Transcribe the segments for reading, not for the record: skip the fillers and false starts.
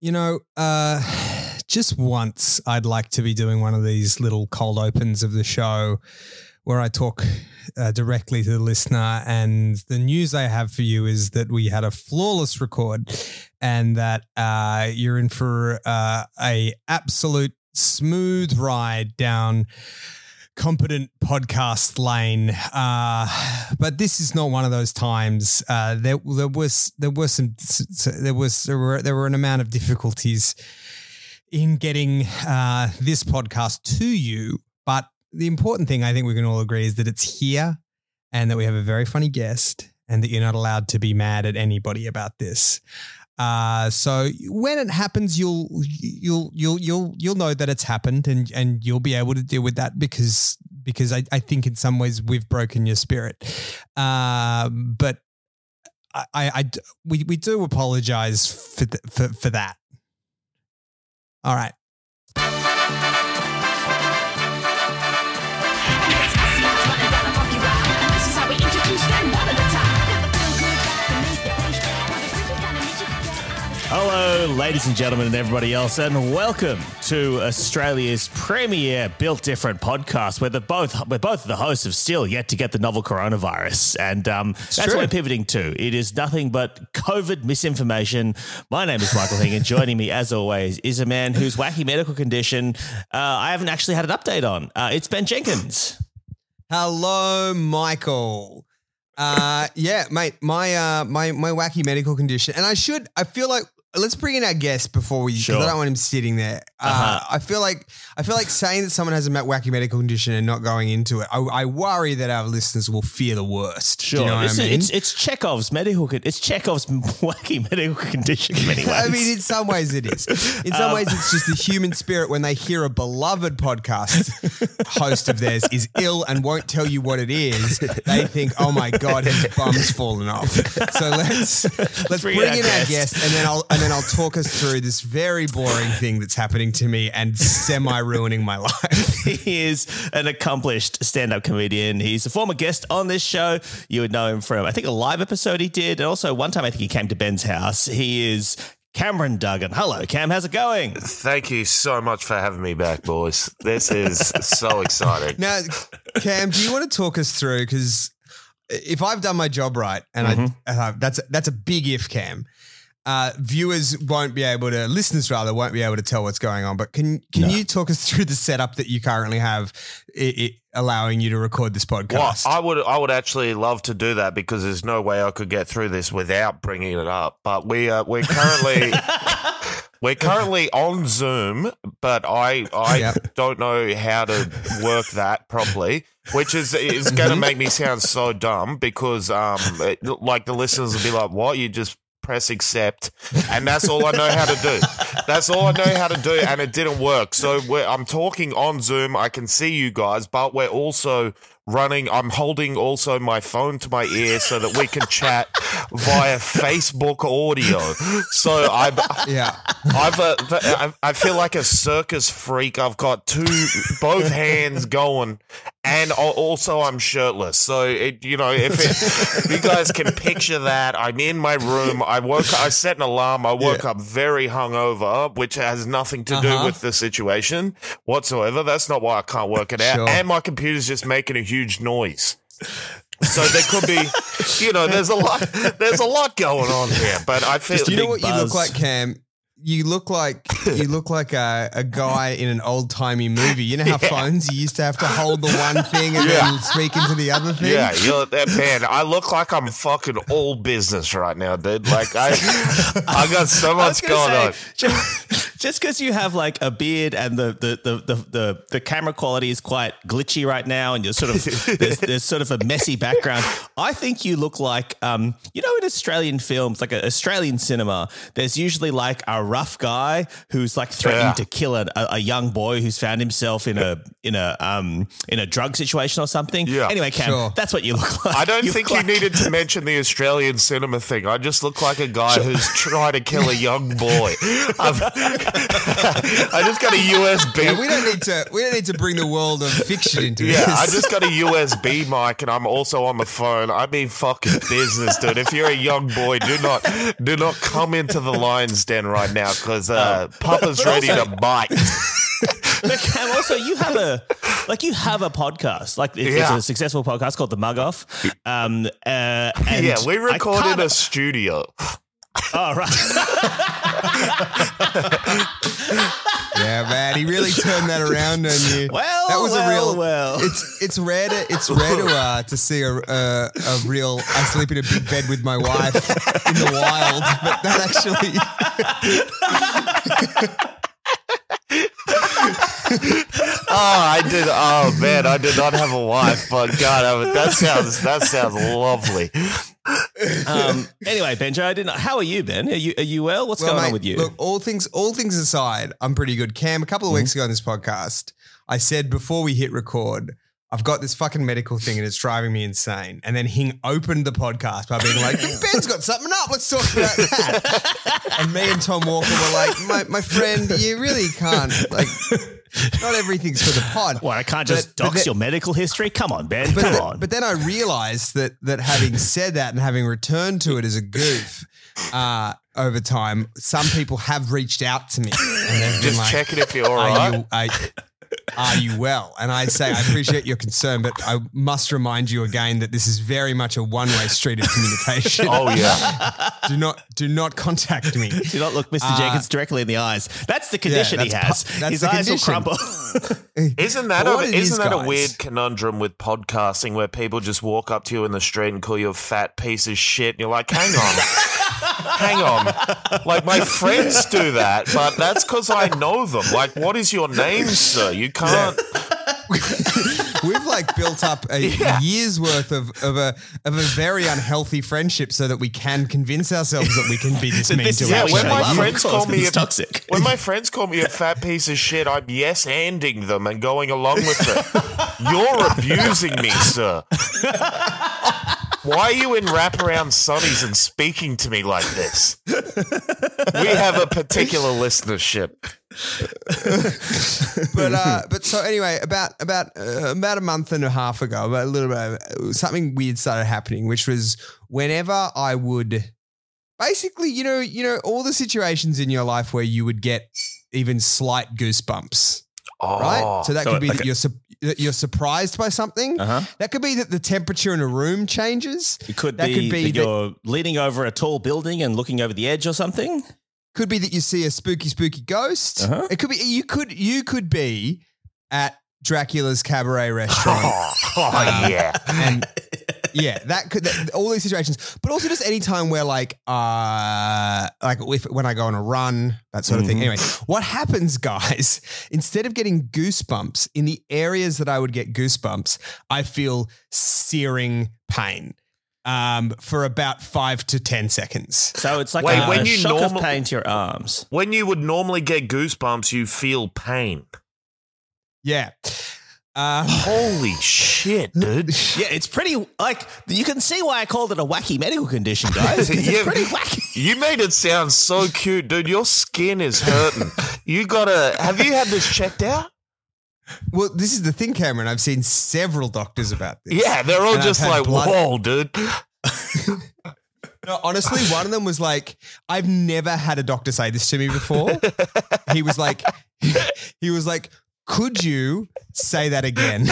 Just once I'd like to be doing one of these little cold opens of the show where I talk directly to the listener, and the news I have for you is that we had a flawless record and that you're in for a absolute smooth ride down competent podcast lane. But this is not one of those times. There were an amount of difficulties in getting this podcast to you, but the important thing I think we can all agree is that it's here and that we have a very funny guest and that you're not allowed to be mad at anybody about this. So when it happens, you'll know that it's happened and you'll be able to deal with that because I think in some ways we've broken your spirit. But we do apologize for that. All right. Hello, ladies and gentlemen and everybody else, and welcome to Australia's premier Built Different podcast, where both of the hosts have still yet to get the novel coronavirus. And that's what we're pivoting to. It is nothing but COVID misinformation. My name is Michael Hing, and joining me, as always, is a man whose wacky medical condition I haven't actually had an update on. It's Ben Jenkins. Hello, Michael. Yeah, mate, my wacky medical condition, and I feel like let's bring in our guest before we, because I don't want him sitting there. I feel like saying that someone has a wacky medical condition and not going into it, I worry that our listeners will fear the worst. Sure, Do you know what I mean? It's Chekhov's It's Chekhov's wacky medical condition in many ways. I mean, in some ways it is. In some ways, it's just the human spirit when they hear a beloved podcast host of theirs is ill and won't tell you what it is. They think, oh my God, his bum's fallen off. So let's bring in our guest, and then I'll talk us through this very boring thing that's happening to me and semi-ruining my life. He is an accomplished stand-up comedian. He's a former guest on this show. You would know him from, I think, a live episode he did. And also one time I think he came to Ben's house. He is Cameron Duggan. Hello, Cam. How's it going? Thank you so much for having me back, boys. This is so exciting. Now, Cam, do you want to talk us through, because if I've done my job right, and that's a big if, Cam, listeners won't be able to tell what's going on. But can you talk us through the setup that you currently have, allowing you to record this podcast? Well, I would actually love to do that, because there's no way I could get through this without bringing it up. But we're currently we're currently on Zoom, but I don't know how to work that properly, which is going to make me sound so dumb, because like the listeners will be like, "What? You just press accept," and that's all I know how to do. That's all I know how to do, and it didn't work. So I'm talking on Zoom. I can see you guys, but we're also I'm holding also my phone to my ear so that we can chat via Facebook audio. So I feel like a circus freak. I've got both hands going, and also I'm shirtless. So if you guys can picture that, I'm in my room. I set an alarm. I woke up very hungover, which has nothing to do with the situation whatsoever. That's not why I can't work it out. Sure. And my computer's just making a huge noise. So there could be, there's a lot going on here. But I feel you know what you look like, Cam? You look like a guy in an old timey movie. You know how phones, you used to have to hold the one thing and then speak into the other thing. Yeah, man, I look like I'm fucking all business right now, dude. Like I got so much going on. Just because you have like a beard and the camera quality is quite glitchy right now, and you're sort of there's sort of a messy background. I think you look like in Australian films, like Australian cinema, there's usually like a rough guy who's like threatening to kill a young boy who's found himself in a drug situation or something. Yeah. Anyway, Cam, that's what you look like. I don't think you needed to mention the Australian cinema thing. I just look like a guy who's trying to kill a young boy. I just got a USB. Yeah, we don't need to bring the world of fiction into this. Yeah, I just got a USB mic and I'm also on the phone. I mean fucking business, dude. If you're a young boy, do not come into the lion's den right now because Papa's ready to bite. But Cam, also you have a podcast. Like it's a successful podcast called The Mug Off. And we record in a studio. Oh, right. Yeah, man, he really turned that around on you. Well, that was a real. Well. It's rare to see a real. I sleep in a big bed with my wife in the wild, but that actually. I did. Oh man, I did not have a wife, but God, that sounds lovely. Anyway, Benjo, how are you, Ben? Are you well? What's going on with you? Look, all things aside, I'm pretty good. Cam, a couple of weeks ago on this podcast, I said before we hit record, I've got this fucking medical thing and it's driving me insane. And then Hing opened the podcast by being like, Ben's got something up. Let's talk about that. And me and Tom Walker were like, my friend, you really can't. Like, not everything's for the pod. Well, I can't just dox your medical history. Come on, Ben. Come on. But then I realized that having said that and having returned to it as a goof over time, some people have reached out to me. And they've just been like, checking if you're all right. Are you well? And I say, I appreciate your concern, but I must remind you again that this is very much a one-way street of communication. Oh yeah. Do not contact me. Do not look Mr. Jenkins directly in the eyes. That's the condition he has. His eyes will crumble. Isn't that a weird conundrum with podcasting where people just walk up to you in the street and call you a fat piece of shit and you're like, hang on. Like my friends do that, but that's because I know them. Like, what is your name, sir? You can't. We've like built up a year's worth of a very unhealthy friendship so that we can convince ourselves that we can be this mean to our when my friends toxic. When my friends call me a fat piece of shit, I'm yes-anding them and going along with it. You're abusing me, sir. Why are you in wraparound sunnies and speaking to me like this? We have a particular listenership. But so anyway, about a month and a half ago, about a little bit, something weird started happening, which was whenever I would basically, you know, all the situations in your life where you would get even slight goosebumps. Oh, right? So that could be that you're surprised by something. That could be that the temperature in a room changes. It could be that you're leaning over a tall building and looking over the edge or something. Could be that you see a spooky ghost. It could be you could be at Dracula's Cabaret restaurant. Yeah. And yeah, all these situations, but also just any time where when I go on a run, that sort of thing. Anyway, what happens, guys, instead of getting goosebumps in the areas that I would get goosebumps, I feel searing pain. For about 5 to 10 seconds. So it's like a shock of pain to your arms. When you would normally get goosebumps, you feel pain. Yeah. Holy shit, dude. Yeah, it's pretty, you can see why I called it a wacky medical condition, guys. It's pretty wacky. You made it sound so cute, dude. Your skin is hurting. Have you had this checked out? Well, this is the thing, Cameron. I've seen several doctors about this. Yeah, they're all just like, whoa, dude. No, honestly, one of them was like, I've never had a doctor say this to me before. He was like, could you say that again?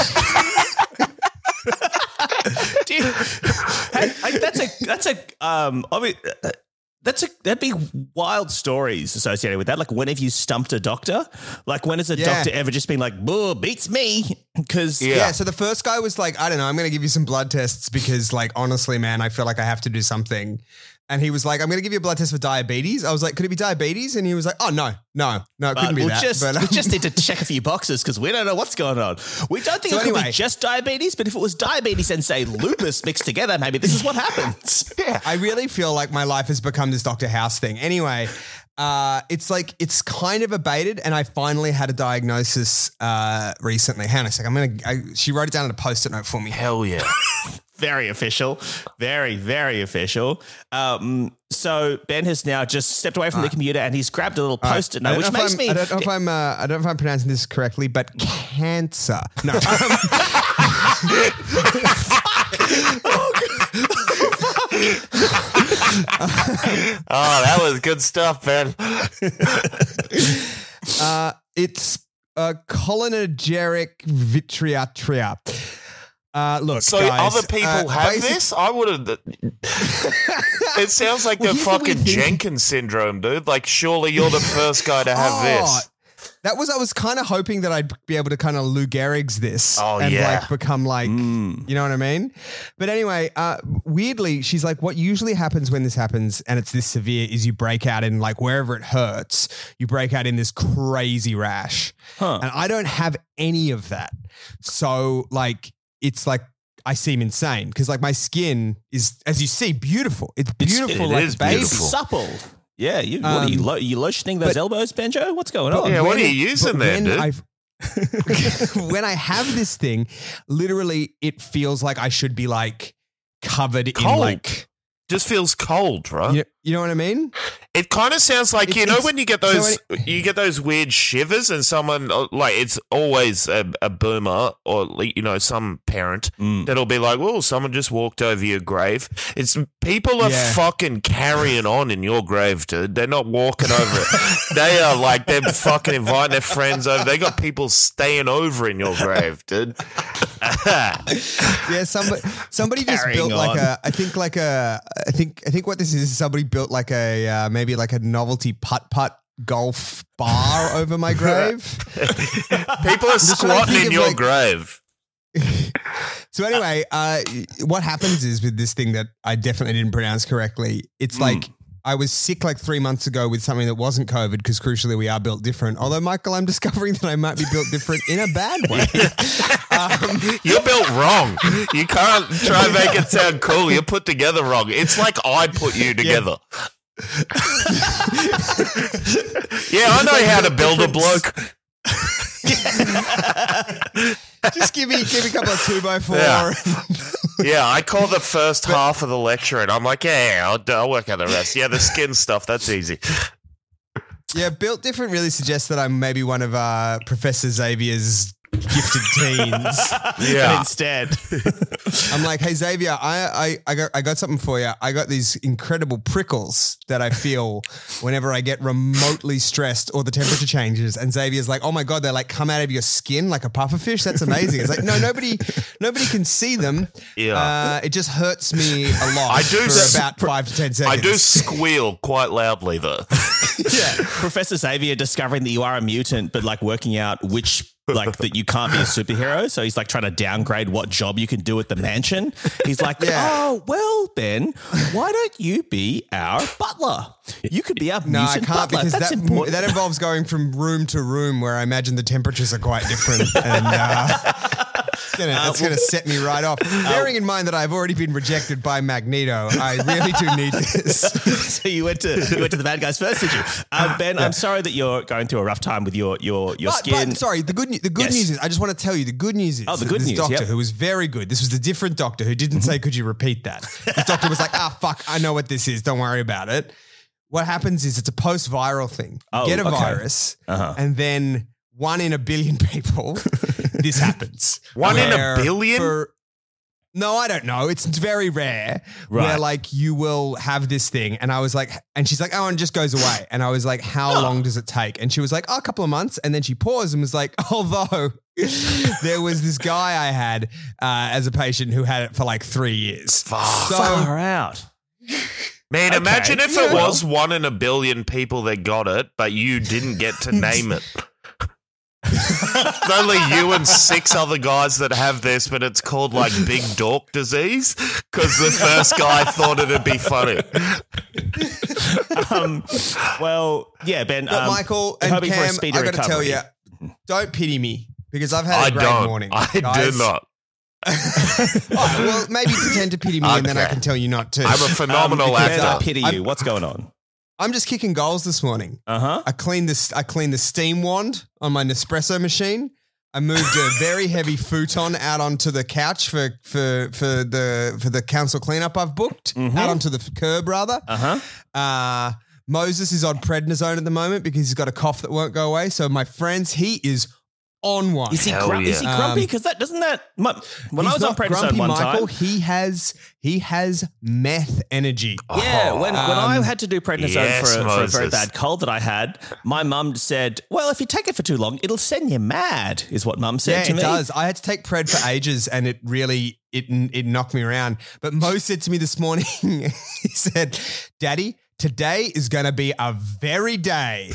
That'd be wild stories associated with that. Like, when have you stumped a doctor? Like, when has a doctor ever just been like, "Boo, beats me"? Because so the first guy was like, I don't know, I'm going to give you some blood tests because, like, honestly, man, I feel like I have to do something. And he was like, I'm going to give you a blood test for diabetes. I was like, could it be diabetes? And he was like, oh, no, it couldn't be that. We just need to check a few boxes because we don't know what's going on. We don't think it could be just diabetes, but if it was diabetes and, say, lupus mixed together, maybe this is what happens. Yeah. I really feel like my life has become this Dr. House thing. Anyway, It's like it's kind of abated, and I finally had a diagnosis recently. Hang on a sec. She wrote it down on a post-it note for me. Hell yeah. Very official. Very, very official. So Ben has now just stepped away from the computer and he's grabbed a little post-it note, which makes me... I don't know if I'm pronouncing this correctly, but cancer. No. Oh, that was good stuff, Ben. It's cholinergic vitreatria. Look, so guys, other people have this? I would have. It sounds like the fucking Jenkins syndrome, dude. Like, surely you're the first guy to have this. I was kind of hoping that I'd be able to kind of Lou Gehrig's this like become like, you know what I mean? But anyway, weirdly, she's like, what usually happens when this happens and it's this severe is you break out in like wherever it hurts, you break out in this crazy rash. And I don't have any of that. So like, it's like, I seem insane because like my skin is, as you see, beautiful. It's beautiful, it like is baby. beautiful. Supple. Yeah, what are you lotioning those elbows, Benjo? What's going on? Yeah, what are you using there, dude? When I have this thing, literally it feels like I should be like covered Cold. in like... Just feels cold, right? You know what I mean? It kind of sounds like, when you get those weird shivers and someone, like, it's always a boomer or, some parent that'll be like, well, someone just walked over your grave. It's people are fucking carrying on in your grave, dude. They're not walking over it. They are like, they're fucking inviting their friends over. They got people staying over in your grave, dude. Yeah, somebody just built like I think what this is somebody built like a maybe like a novelty putt golf bar over my grave. People are squatting in your grave. So anyway, what happens is with this thing that I definitely didn't pronounce correctly, it's like I was sick like 3 months ago with something that wasn't COVID because crucially we are built different. Although, Michael, I'm discovering that I might be built different in a bad way. You're built wrong. You can't try and make it sound cool. You're put together wrong. It's like I put you together. Yeah, I know how to build a bloke. Just give me a couple of 2x4. Yeah, I call the first half of the lecture and I'm like, I'll work out the rest. Yeah, the skin stuff, that's easy. Yeah, built different really suggests that I'm maybe one of Professor Xavier's gifted teens. Yeah. But instead, I'm like, hey Xavier, I got something for you. I got these incredible prickles that I feel whenever I get remotely stressed or the temperature changes. And Xavier's like, oh my God, they like come out of your skin like a pufferfish. That's amazing. It's like, no, nobody can see them. Yeah. It just hurts me a lot. I do for about 5 to 10 seconds. I do squeal quite loudly though. yeah, Professor Xavier discovering that you are a mutant, but like working out which like that you can't be a superhero. So he's like trying to downgrade what job you can do at the mansion. He's like, oh, well, Ben, why don't you be our butler? You could be our mutant I can't butler. because That's important. that involves going from room to room where I imagine the temperatures are quite different. And it's going to set me right off. Bearing in mind that I've already been rejected by Magneto, I really do need this. So you went to the bad guys first, did you? Ben, I'm sorry that you're going through a rough time with your skin. But sorry, the good news is, I just want to tell you, the good news is this doctor who was very good, this was the different doctor who didn't say, could you repeat that? This doctor was like, fuck, I know what this is. Don't worry about it. What happens is it's a post-viral thing. You get a virus and then 1 in a billion people, this happens. 1 in a billion? No, I don't know. It's very rare where like you will have this thing. And I was like, and she's like, oh, and it just goes away. And I was like, how long does it take? And she was like, a couple of months. And then she paused and was like, although there was this guy I had as a patient who had it for like 3 years. Far out. Man, imagine if it was 1 in a billion people that got it, but you didn't get to name it. It's only you and 6 other guys that have this, but it's called like big dork disease because the first guy thought it'd be funny. Well, yeah, Ben. But Michael and Cam, I got to tell you, don't pity me because I've had a great morning. I do not. Well, maybe pretend to pity me and then I can tell you not to. I'm a phenomenal actor. I pity you. What's going on? I'm just kicking goals this morning. Uh-huh. I cleaned the steam wand on my Nespresso machine. I moved a very heavy futon out onto the couch for the council cleanup I've booked. Out onto the curb, rather. Moses is on prednisone at the moment because he's got a cough that won't go away. So my friends, he is on one. Is he grumpy? Because when I was on prednisone grumpy, one Michael, time, he has meth energy. Yeah, when I had to do prednisone for a very bad cold that I had, my mum said, "Well, if you take it for too long, it'll send you mad." Is what mum said to me. Yeah, it does. I had to take pred for ages, and it really it knocked me around. But Mo said to me this morning, he said, "Daddy, today is going to be a very day."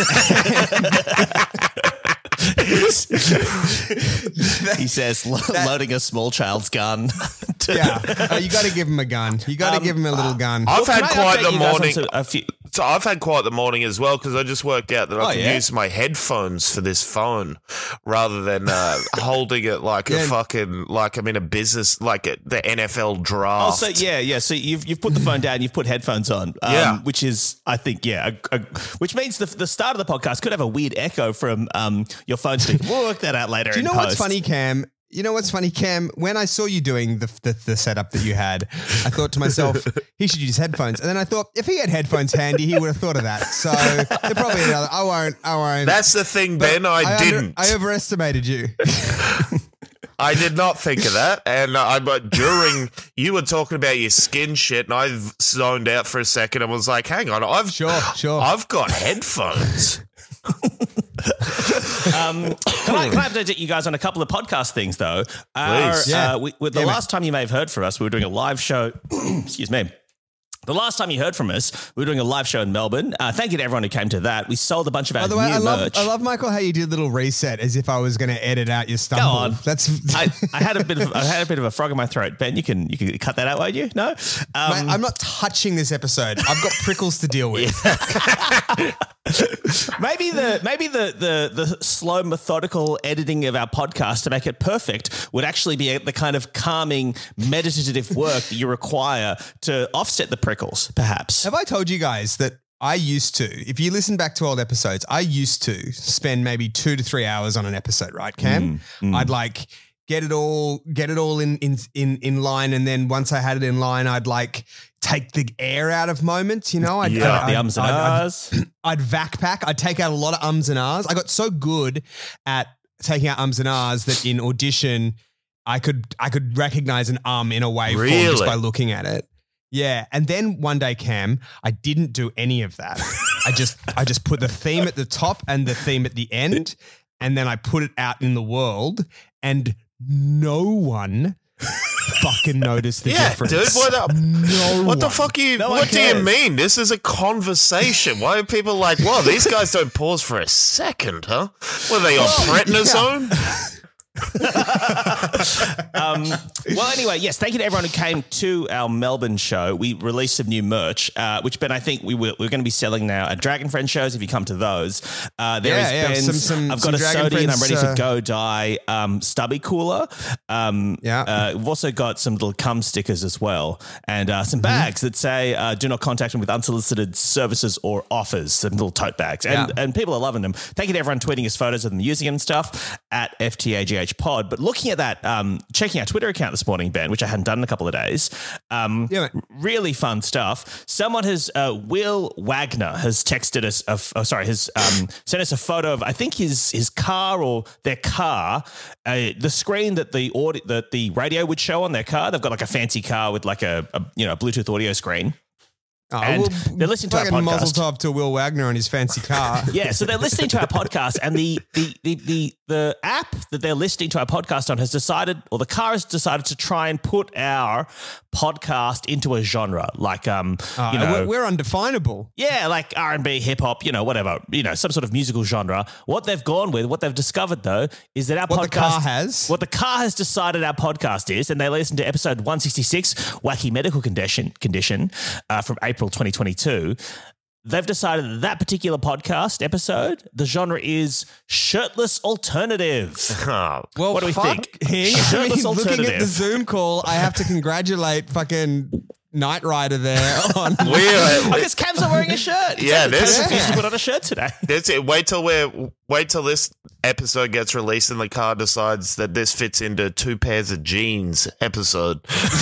He says, loading a small child's gun. You got to give him a gun. You got to give him a little gun. I've had quite the morning. So I've had quite the morning as well because I just worked out that I can use my headphones for this phone rather than holding it like a fucking like I'm in a business like the NFL draft. Oh, so So you've put the phone down, you've put headphones on, which is I think which means the start of the podcast could have a weird echo from your phone speaker. We'll work that out later. Do you know what's funny, Cam? When I saw you doing the setup that you had, I thought to myself, he should use headphones. And then I thought, if he had headphones handy, he would have thought of that. So they're probably another. I won't. That's the thing, Ben. I didn't. I overestimated you. I did not think of that. And during you were talking about your skin shit, and I zoned out for a second and was like, hang on, I've got headphones. Can I update you guys on a couple of podcast things, though? Please. The last time you may have heard from us, we were doing a live show. Excuse me. The last time you heard from us, we were doing a live show in Melbourne. Thank you to everyone who came to that. We sold a bunch of our new merch. I love, Michael, how you did a little reset as if I was going to edit out your stumble. Go on. I had a bit of a frog in my throat. Ben, you can cut that out, won't you? No, mate, I'm not touching this episode. I've got prickles to deal with. Maybe the slow, methodical editing of our podcast to make it perfect would actually be the kind of calming, meditative work that you require to offset the prickles, perhaps. Have I told you guys that I used to, if you listen back to old episodes, I used to spend maybe 2 to 3 hours on an episode, right, Cam? I'd like get it all in line, and then once I had it in line, I'd like take the air out of moments, you know? The ums and ahs. I'd vac pack. I'd take out a lot of ums and ahs. I got so good at taking out ums and ahs that in audition, I could recognize an in a waveform just by looking at it. Yeah. And then one day, Cam, I didn't do any of that. I just put the theme at the top and the theme at the end, and then I put it out in the world, and no one fucking noticed the difference. Dude, what the fuck what do you mean? This is a conversation. Why are people like, wow, these guys don't pause for a second, huh? Were they on prednisone? Well, anyway, yes, thank you to everyone who came to our Melbourne show. We released some new merch, which, Ben, I think we're going to be selling now at Dragon Friend shows if you come to those. I've got a Sodi and I'm ready to go die stubby cooler. We've also got some little cum stickers as well, and some bags that say do not contact them with unsolicited services or offers, some little tote bags. And people are loving them. Thank you to everyone tweeting us photos of them using them and stuff at FTAGH Pod. But looking at that, checking our Twitter account this morning, Ben, which I hadn't done in a couple of days, really fun stuff. Someone has, Will Wagner has texted us, sent us a photo of, I think his car or their car, the screen that the radio would show on their car. They've got like a fancy car with like a Bluetooth audio screen. And they're listening to our podcast. Muzzle top to Will Wagner on his fancy car. Yeah, so they're listening to our podcast, and the app that they're listening to our podcast on has decided, or the car has decided to try and put our podcast into a genre, like we're undefinable. Yeah, like R&B, hip hop, whatever, some sort of musical genre. What they've gone with, what they've discovered though, is that what the car has decided our podcast is, and they listened to episode 166, Wacky Medical Condition, from April 2022. They've decided that particular podcast episode, the genre is shirtless alternative. Well, what do we think? Looking at the Zoom call, I have to congratulate fucking Knight Rider there on. Because Cam's not wearing a shirt. Yeah, Cam's refused to put on a shirt today. That's it. Wait till this episode gets released and the car decides that this fits into 2 pairs of jeans episode.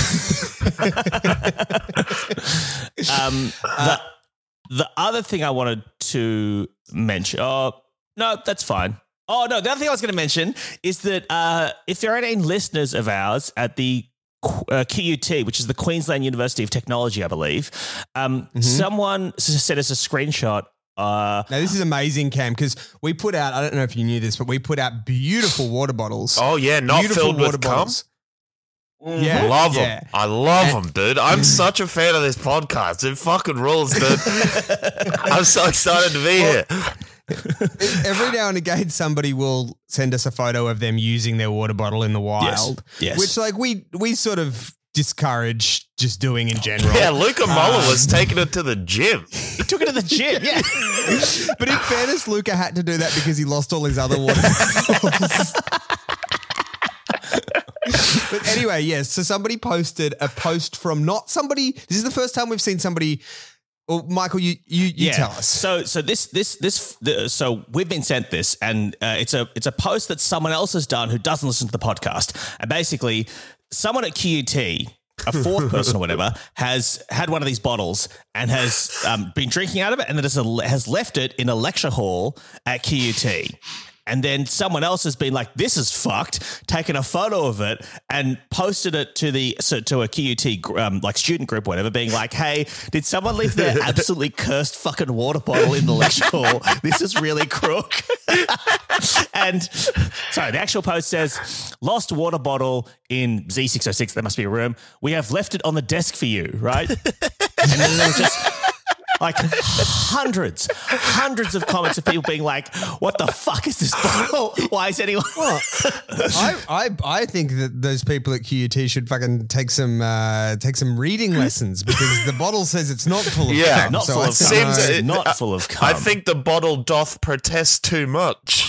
The other thing I wanted to mention. Oh, no, that's fine. Oh, no, the other thing I was going to mention is that if there are any listeners of ours at the QUT, which is the Queensland University of Technology, I believe, someone sent us a screenshot. Now, this is amazing, Cam, because we put out, I don't know if you knew this, but we put out beautiful water bottles. Oh, yeah, not filled with cum. Yeah, love them. I love them, dude. I'm such a fan of this podcast. It fucking rules, dude. I'm so excited to be here. Every now and again, somebody will send us a photo of them using their water bottle in the wild, Yes. which like we sort of discourage just doing in general. Yeah, Luca Muller was taking it to the gym. He took it to the gym, yeah. But in fairness, Luca had to do that because he lost all his other water bottles. But anyway, yes. So somebody posted a post from not somebody. This is the first time we've seen somebody. Well, Michael, you tell us. So so we've been sent this, and it's a post that someone else has done who doesn't listen to the podcast, and basically someone at QUT, a fourth person or whatever, has had one of these bottles and has been drinking out of it, and then has left it in a lecture hall at QUT. And then someone else has been like, "This is fucked," taken a photo of it and posted it to a QUT like student group, or whatever, being like, "Hey, did someone leave their absolutely cursed fucking water bottle in the lecture hall? This is really crook." And sorry, the actual post says, "Lost water bottle in Z606. There must be a room. We have left it on the desk for you, right?" And then there was just like hundreds of comments of people being like, "What the fuck is this bottle? Why is anyone?" Well, I think that those people at QUT should fucking take some reading lessons, because the bottle says it's not full of cum. Not full of cum. Not full of cum. I think the bottle doth protest too much.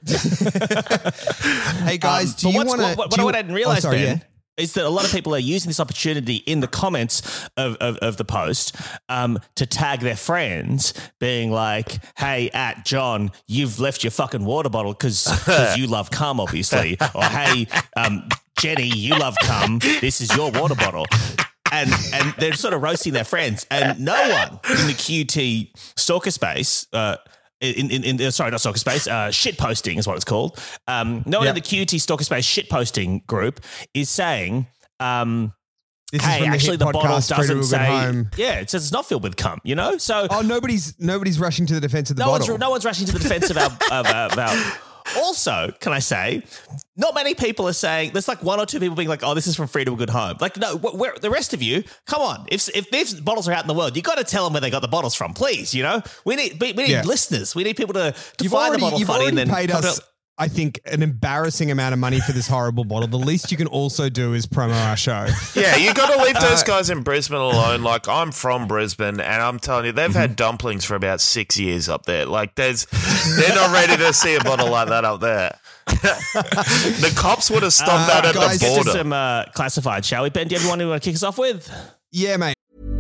Hey guys, do you want to? What I didn't realize, Ben, is that a lot of people are using this opportunity in the comments of the post to tag their friends, being like, "Hey, at John, you've left your fucking water bottle because you love cum, obviously." Or, "Hey, Jenny, you love cum. This is your water bottle." And they're sort of roasting their friends, and no one in the QT stalker space, sorry, not stalker space, shit posting is what it's called. No one in the QT stalker space shit posting group is saying, "Hey, actually, the bottle doesn't say." Home. Yeah, it says it's not filled with cum. You know, so nobody's rushing to the defense of the bottle. No one's rushing to the defense of our. Also, can I say, not many people are saying, there's like one or two people being like, "Oh, this is from Freedom of Good Home." Like, no, the rest of you, come on. If these bottles are out in the world, you got to tell them where they got the bottles from, please. You know, we need listeners. We need people to find the bottle funny and then paid us, I think, an embarrassing amount of money for this horrible bottle. The least you can also do is promo our show. Yeah, you got to leave those guys in Brisbane alone. Like, I'm from Brisbane, and I'm telling you, they've had dumplings for about 6 years up there. Like, they're not ready to see a bottle like that up there. The cops would have stopped that at the border. Get to some classified, shall we? Ben, do you have one you want to kick us off with? Yeah, mate.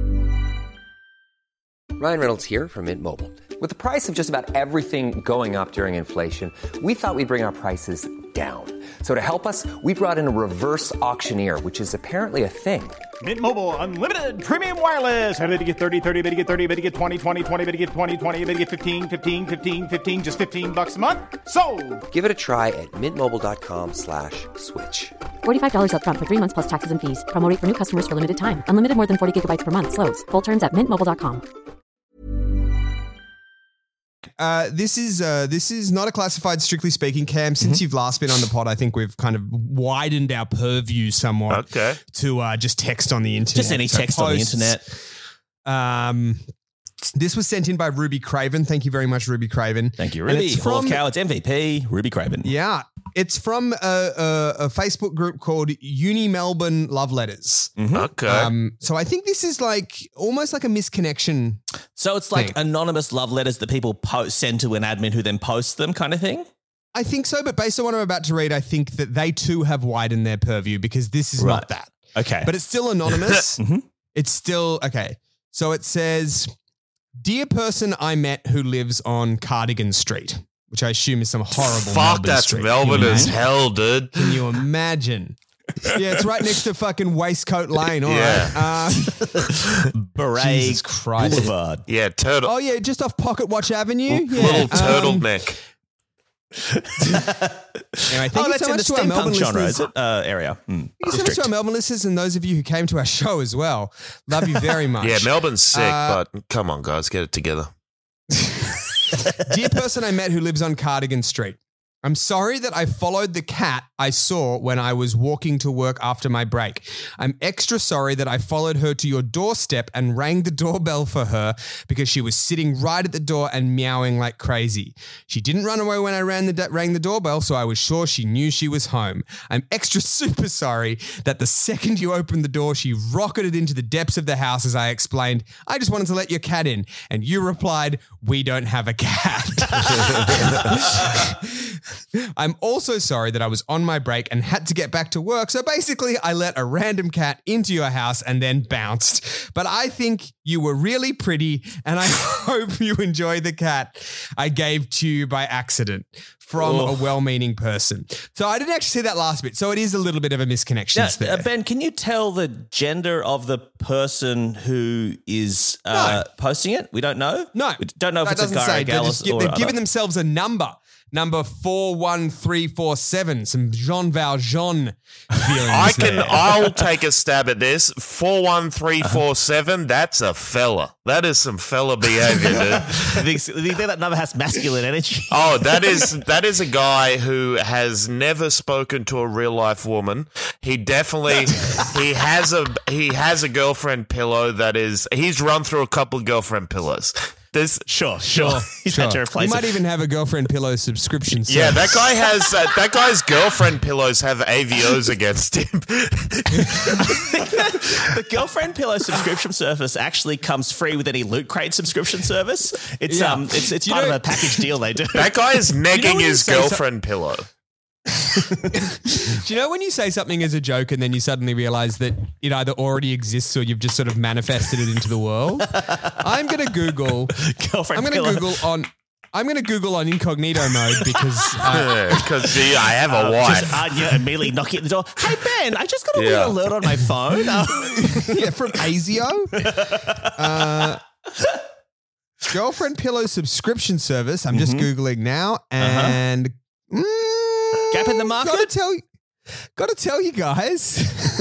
Ryan Reynolds here from Mint Mobile. With the price of just about everything going up during inflation, we thought we'd bring our prices down. So to help us, we brought in a reverse auctioneer, which is apparently a thing. Mint Mobile Unlimited Premium Wireless. How to get 30, 30, bit to get 30, bit to get 20, 20, 20, bit to get 20, 20, bit to get 15, 15, 15, 15, just $15 a month? Sold! Give it a try at mintmobile.com/switch. $45 up front for 3 months plus taxes and fees. Promo rate for new customers for limited time. Unlimited more than 40 gigabytes per month. Slows full terms at mintmobile.com. This is not a classified, strictly speaking, Cam. Since you've last been on the pod, I think we've kind of widened our purview somewhat to just text on the internet. Just any text on the internet. This was sent in by Ruby Craven. Thank you very much, Ruby Craven. Thank you, Ruby. Hall of Cowards MVP, Ruby Craven. Yeah. It's from a Facebook group called Uni Melbourne Love Letters. Okay. So I think this is like almost like a misconnection. So it's like anonymous love letters that people send to an admin who then posts them, kind of thing? I think so, but based on what I'm about to read, I think that they too have widened their purview, because this is not that. Okay. But it's still anonymous. It's still, okay. So it says, dear person I met who lives on Cardigan Street, which I assume is some horrible Fuck, Melbourne that's street. Melbourne as hell, dude. Can you imagine? Yeah, it's right next to fucking Waistcoat Lane. All right. Beret Jesus Christ. Boulevard. Yeah, turtle. Oh, yeah, just off Pocket Watch Avenue. Yeah. Little turtleneck. Anyway, thank Oh, you that's so in the much to our Melbourne steampunk genre, listeners. is it? Area. Thank you so much to our Melbourne listeners and those of you who came to our show as well. Love you very much. Yeah, Melbourne's sick, but come on, guys, get it together. Dear person I met who lives on Cardigan Street, I'm sorry that I followed the cat I saw when I was walking to work after my break. I'm extra sorry that I followed her to your doorstep and rang the doorbell for her because she was sitting right at the door and meowing like crazy. She didn't run away when I rang the doorbell, so I was sure she knew she was home. I'm extra super sorry that the second you opened the door, she rocketed into the depths of the house as I explained, I just wanted to let your cat in. And you replied, we don't have a cat. I'm also sorry that I was on my break and had to get back to work. So basically, I let a random cat into your house and then bounced. But I think you were really pretty and I hope you enjoy the cat I gave to you by accident from a well-meaning person. So I didn't actually see that last bit. So it is a little bit of a misconnection there. Ben, can you tell the gender of the person who is posting it? We don't know? No. We don't know if That it's a doesn't guy or say. gal. They've given themselves a number. Number 41347. Some Jean Valjean feelings I'll take a stab at this. 41347, that's a fella. That is some fella behavior, dude. Do you think that number has masculine energy? Oh, that is a guy who has never spoken to a real life woman. He definitely he has a girlfriend pillow he's run through a couple of girlfriend pillows. Sure. He's had to replace You might it. even have a girlfriend pillow subscription service. Yeah, that guy has that guy's girlfriend pillows have AVOs against him. The girlfriend pillow subscription service actually comes free with any Loot Crate subscription service. It's it's part of a package deal they do. That guy is negging when you his say girlfriend pillow. Do you know when you say something as a joke and then you suddenly realize that it either already exists or you've just sort of manifested it into the world? I'm going to Google. Girlfriend I'm going pillow. to Google on incognito mode because Because I have a wife. Just Anya immediately knocking at the door. Hey, Ben, I just got a little alert on my phone. yeah, from ASIO. Girlfriend pillow subscription service. I'm just Googling now and Gap in the market? Got to tell you guys.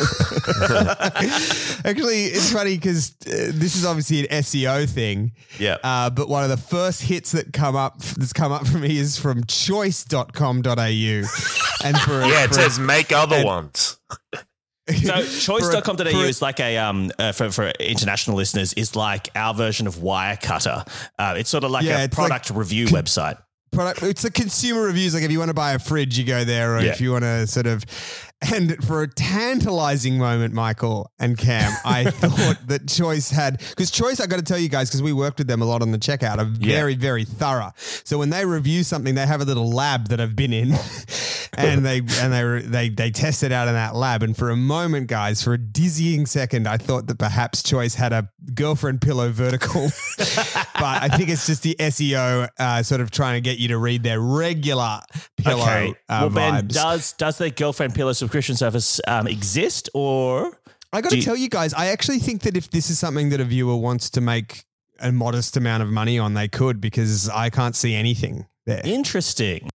Actually, it's funny because this is obviously an SEO thing. Yeah. But one of the first hits that's come up for me is from choice.com.au. And it says make other ones. So choice.com.au is like a, for international listeners, is like our version of Wirecutter. It's sort of like a product review website. It's the consumer reviews. Like if you want to buy a fridge, you go there, or if you want to sort of. And for a tantalizing moment, Michael and Cam, I thought that Choice had, because Choice, I got to tell you guys, because we worked with them a lot on the checkout, are very, very thorough. So when they review something, they have a little lab that I've been in, and they test it out in that lab. And for a moment, guys, for a dizzying second, I thought that perhaps Choice had a girlfriend pillow vertical, but I think it's just the SEO sort of trying to get you to read their regular pillow Well, Ben, vibes. does the girlfriend pillow subscription service exist, or I got to tell you guys, I actually think that if this is something that a viewer wants to make a modest amount of money on, they could, because I can't see anything there. Interesting.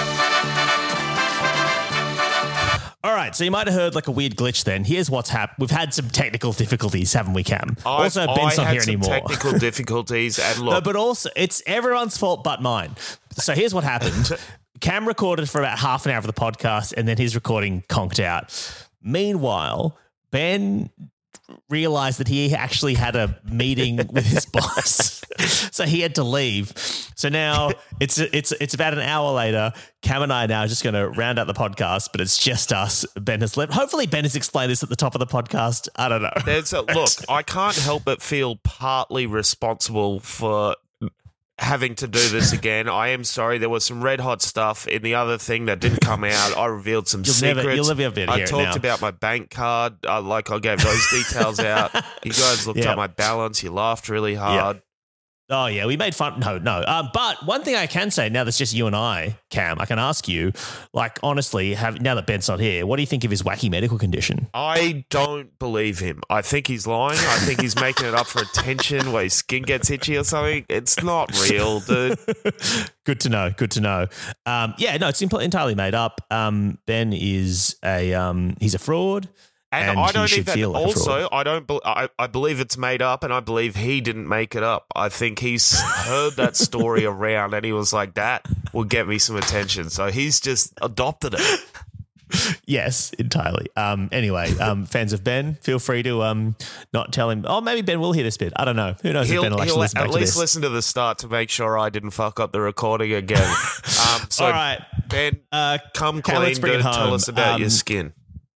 All right, so you might have heard like a weird glitch then. Here's what's happened. We've had some technical difficulties, haven't we, Cam? Also, Ben's not here anymore. Technical difficulties, and look. No, but also, it's everyone's fault but mine. So here's what happened. Cam recorded for about half an hour of the podcast, and then his recording conked out. Meanwhile, Ben realized that he actually had a meeting with his boss, so he had to leave. So now it's about an hour later. Cam and I are now just going to round out the podcast, but it's just us. Ben has left. Hopefully, Ben has explained this at the top of the podcast. I don't know. Look, I can't help but feel partly responsible for having to do this again. I am sorry. There was some red hot stuff in the other thing that didn't come out. I revealed some secrets. You'll never be able to hear I it talked now. about my bank card. I gave those details out. You guys looked Yeah. at my balance. You laughed really hard. Oh, yeah, we made fun. No. But one thing I can say, now that's just you and I, Cam, I can ask you, like, honestly, now that Ben's not here, what do you think of his wacky medical condition? I don't believe him. I think he's lying. I think he's making it up for attention where his skin gets itchy or something. It's not real, dude. Good to know. Yeah, no, it's entirely made up. Ben is he's a fraud. And I don't he even. should feel like a fraud. Also, I believe it's made up, and I believe he didn't make it up. I think he's heard that story around, and he was like, "That will get me some attention." So he's just adopted it. Yes, entirely. Anyway, fans of Ben, feel free to not tell him. Oh, maybe Ben will hear this bit. I don't know. Who knows if Ben will actually listen back at to least this. listen to the start to make sure I didn't fuck up the recording again. So All right, Ben, come Cal, clean, let's bring it dude. home. Tell us about your skin.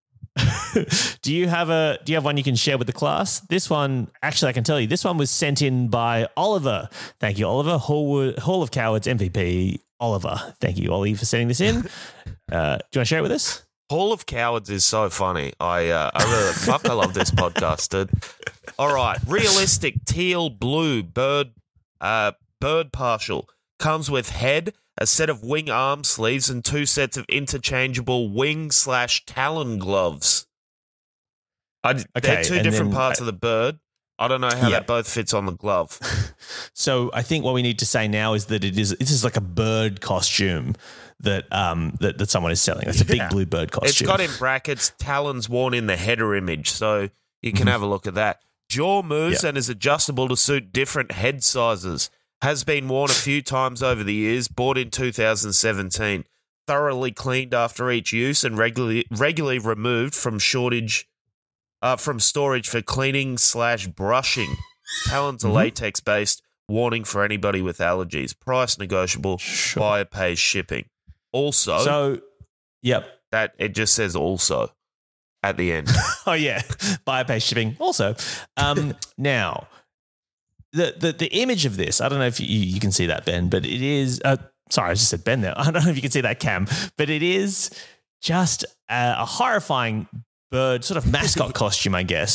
Do you have one you can share with the class? This one, actually, I can tell you, this one was sent in by Oliver. Thank you, Oliver. Hall of Cowards MVP, Oliver. Thank you, Ollie, for sending this in. Do you want to share it with us? Hall of Cowards is so funny. I love this podcast, dude. All right, realistic teal blue bird partial comes with head, a set of wing arm sleeves, and 2 sets of interchangeable wing/talon gloves. They're two different parts of the bird. I don't know how that both fits on the glove. So I think what we need to say now is that this is like a bird costume that that someone is selling. It's a big blue bird costume. It's got in brackets talons worn in the header image, so you can have a look at that. Jaw moves and is adjustable to suit different head sizes. Has been worn a few times over the years. Bought in 2017. Thoroughly cleaned after each use and regularly removed from storage for cleaning/brushing. Talons are latex based. Warning for anybody with allergies. Price negotiable. Sure. Buyer pays shipping. Also, that it just says also at the end. Oh yeah, buyer pays shipping. Also, now the image of this, I don't know if you can see that, Ben, but it is. Sorry, I just said Ben there. I don't know if you can see that, Cam, but it is just a horrifying bird sort of mascot costume, I guess.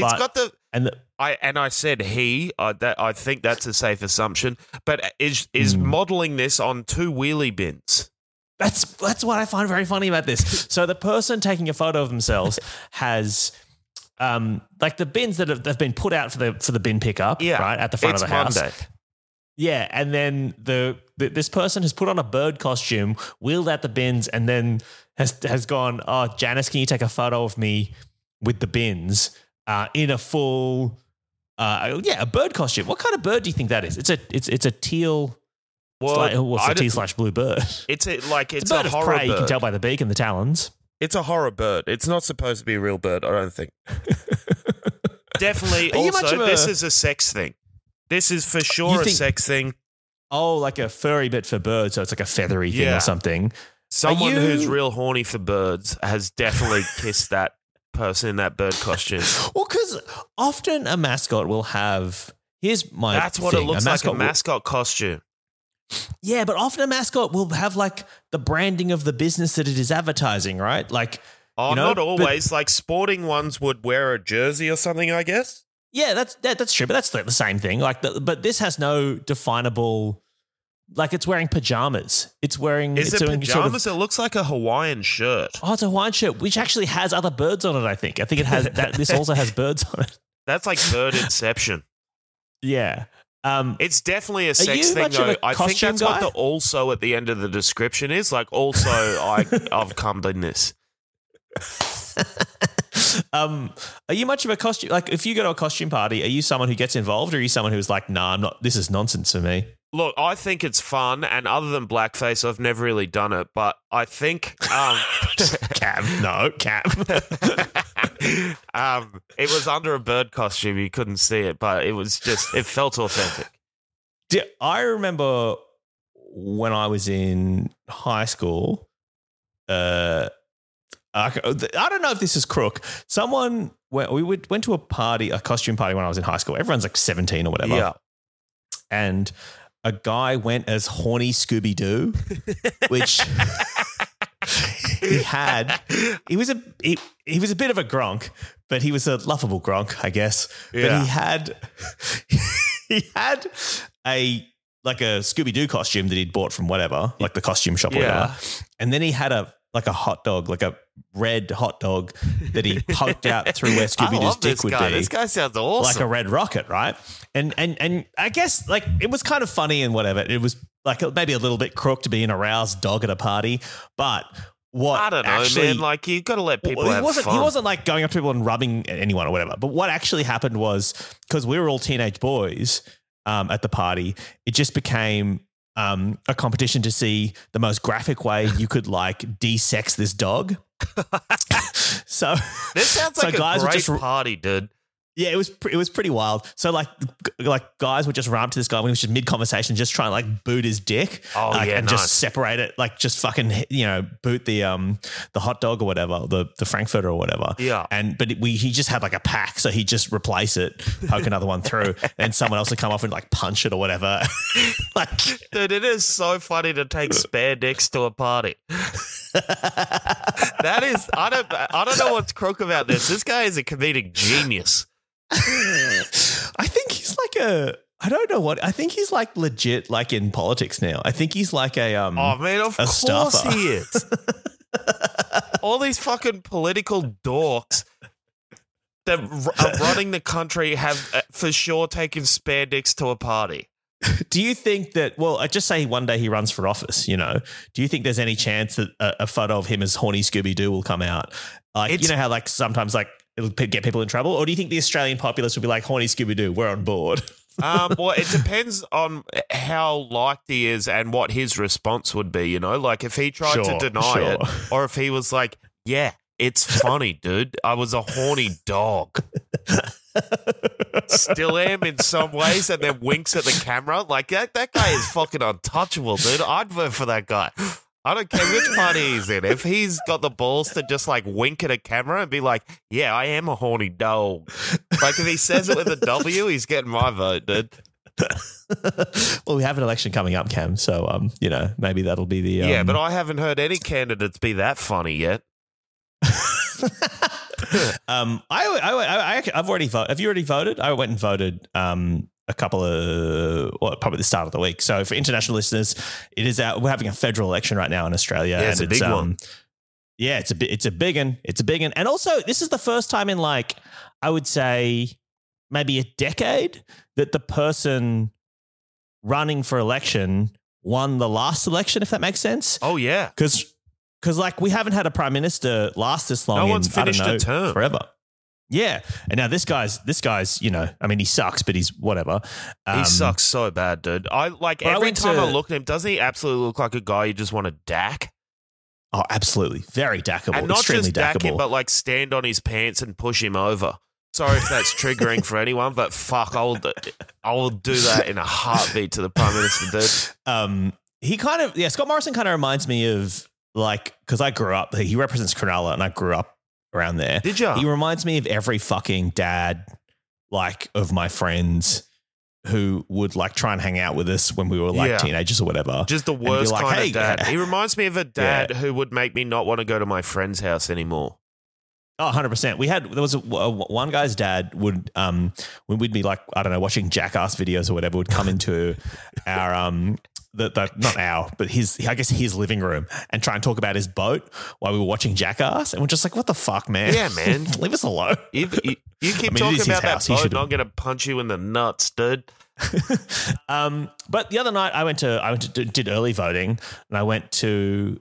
I said I think that's a safe assumption, but is modeling this on 2 wheelie bins. That's what I find very funny about this. So the person taking a photo of themselves has like the bins that have been put out for the bin pickup, right at the front of the house. Monday. Yeah, and then this person has put on a bird costume, wheeled out the bins, and then has gone, "Oh, Janice, can you take a photo of me with the bins in a full, a bird costume? What kind of bird do you think that is? It's a teal." What's a T/blue bird? It's a bird of horror prey. bird. You can tell by the beak and the talons. It's a horror bird. It's not supposed to be a real bird, I don't think. Definitely. Also, this is a sex thing. This is for sure a sex thing. Oh, like a furry bit for birds, so it's like a feathery thing or something. Someone who's real horny for birds has definitely kissed that person in that bird costume. Well, because often a mascot will have. That's what it looks like, a mascot costume. Yeah, but often a mascot will have like the branding of the business that it is advertising, right? Like, not always. Like sporting ones would wear a jersey or something, I guess. Yeah, that's true, but that's like the same thing. Like, but this has no definable. Like, it's wearing pajamas. It's wearing. Is it pajamas? It looks like a Hawaiian shirt. Oh, it's a Hawaiian shirt, which actually has other birds on it. I think it has that. This also has birds on it. That's like bird inception. Yeah. It's definitely a sex thing, though. I think that's what the "also" at the end of the description is. Like, also, I've come in this. Are you much of a costume? Like, if you go to a costume party, are you someone who gets involved, or are you someone who's like, "Nah, I'm not. This is nonsense for me." Look, I think it's fun, and other than blackface, I've never really done it. But I think, Cam. It was under a bird costume. You couldn't see it, but it felt authentic. I remember when I was in high school, I don't know if this is crook. We went to a costume party when I was in high school. Everyone's like 17 or whatever. Yeah. And a guy went as horny Scooby-Doo, which he was a bit of a gronk, but he was a lovable gronk, I guess. Yeah. But he had a Scooby-Doo costume that he'd bought from whatever, like the costume shop or whatever. And then he had a hot dog, like a red hot dog that he poked out through where Scooby-Doo's dick would be. This guy sounds awesome. Like a red rocket, right? And I guess like it was kind of funny and whatever. It was like maybe a little bit crook to be an aroused dog at a party, but what I don't know, actually, man. Like you got to let people have fun. He wasn't like going up to people and rubbing anyone or whatever. But what actually happened was because we were all teenage boys at the party, it just became a competition to see the most graphic way you could like de-sex this dog. So this sounds like a great party, dude. Yeah, it was pretty wild. So like guys would just run up to this guy when he was just mid conversation, just try and like boot his dick, and just separate it, like just fucking boot the hot dog or whatever, the Frankfurter or whatever. Yeah, he just had like a pack, so he'd just replace it, poke another one through, and someone else would come off and like punch it or whatever. Like, dude, it is so funny to take spare dicks to a party. That is, I don't know what's crook about this. This guy is a comedic genius. I think he's like I don't know what. I think he's like legit, like in politics now. I think he's like a oh man, of course staffer. He is. All these fucking political dorks that are running the country have for sure taken spare dicks to a party. Do you think that? Well, I just say one day he runs for office. Do you think there's any chance that a photo of him as horny Scooby-Doo will come out? Like, how like sometimes like it'll get people in trouble, or do you think the Australian populace will be like, horny Scooby-Doo, we're on board? Well, it depends on how liked he is and what his response would be, like if he tried to deny it, or if he was like, yeah, it's funny, dude. I was a horny dog. Still am in some ways, and then winks at the camera. Like that guy is fucking untouchable, dude. I'd vote for that guy. I don't care which party he's in. If he's got the balls to just like wink at a camera and be like, yeah, I am a horny dog. Like if he says it with a W, he's getting my vote, dude. Well, we have an election coming up, Cam. So, maybe that'll be the. Yeah, but I haven't heard any candidates be that funny yet. I've already voted. Have you already voted? I went and voted. A couple of probably the start of the week. So for international listeners, it is out. We're having a federal election right now in Australia. Yeah, it's a big one. Yeah, it's a big one. It's a big one. And also, this is the first time in like I would say maybe a decade that the person running for election won the last election. If that makes sense. Oh yeah, because like we haven't had a prime minister last this long. No one's finished a term forever. Yeah. And now this guy's, I mean, he sucks, but he's whatever. He sucks so bad, dude. Every time I look at him, doesn't he absolutely look like a guy you just want to dack? Oh, absolutely. Very dackable. And not extremely just dack dackable. him, but like stand on his pants and push him over. Sorry if that's triggering for anyone, but fuck, I will do that in a heartbeat to the Prime Minister, dude. He kind of, Scott Morrison kind of reminds me of like, because I grew up, he represents Cronulla and I grew up around there. Did you? He reminds me of every fucking dad, like of my friends who would like try and hang out with us when we were like teenagers or whatever. Just the worst kind of dad. He reminds me of a dad who would make me not want to go to my friend's house anymore. Oh, 100%. There was one guy's dad would, when we'd be like, I don't know, watching Jackass videos or whatever, would come into our, not our, but his living room and try and talk about his boat while we were watching Jackass. And we're just like, what the fuck, man? Yeah, man. Leave us alone. You keep talking about that boat and I'm going to punch you in the nuts, dude. But the other night I went to did early voting and I went to